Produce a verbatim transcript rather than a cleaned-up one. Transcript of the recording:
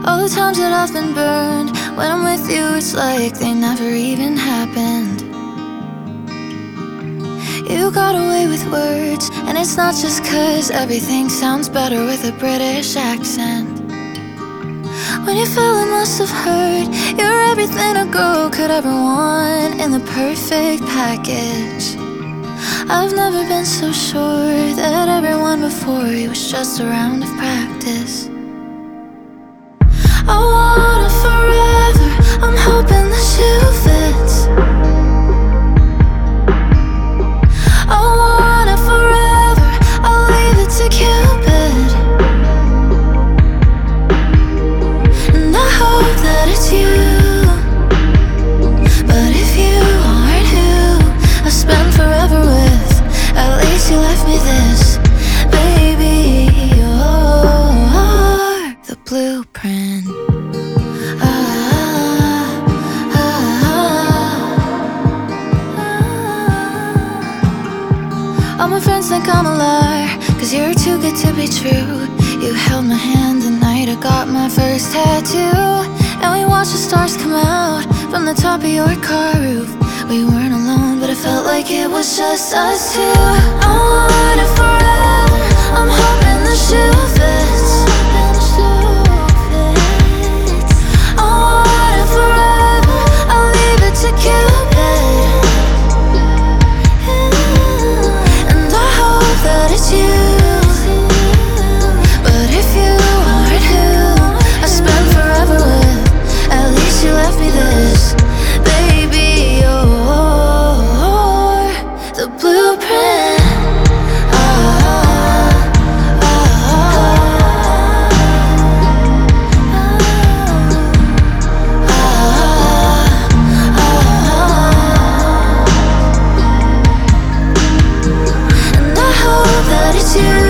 All the times that I've been burned, when I'm with you it's like they never even happened. You got away with words, and it's not just cause everything sounds better with a British accent. When you feel it must have hurt, you're everything a girl could ever want in the perfect package. I've never been so sure that everyone before you was just a round of practice. I want it forever, I'm hoping the shoe fits. I want it forever, I'll leave it to Cupid. And I hope that it's you, but if you aren't who I spend forever with, at least you left me this. Baby, you're the blueprint. Ah, ah, ah. All my friends think I'm a liar, cause you're too good to be true. You held my hand the night I got my first tattoo, and we watched the stars come out from the top of your car roof. We weren't alone, but it felt like it was just us two. I want it forever, I'm hoping the shoe fits. I want it forever, I'll leave it to Cupid. And I hope that it's you, but if you aren't who I spend forever with, at least you left me this. Baby, you're the blueprint. Ah, ah, ah, ah. And I hope that it's you,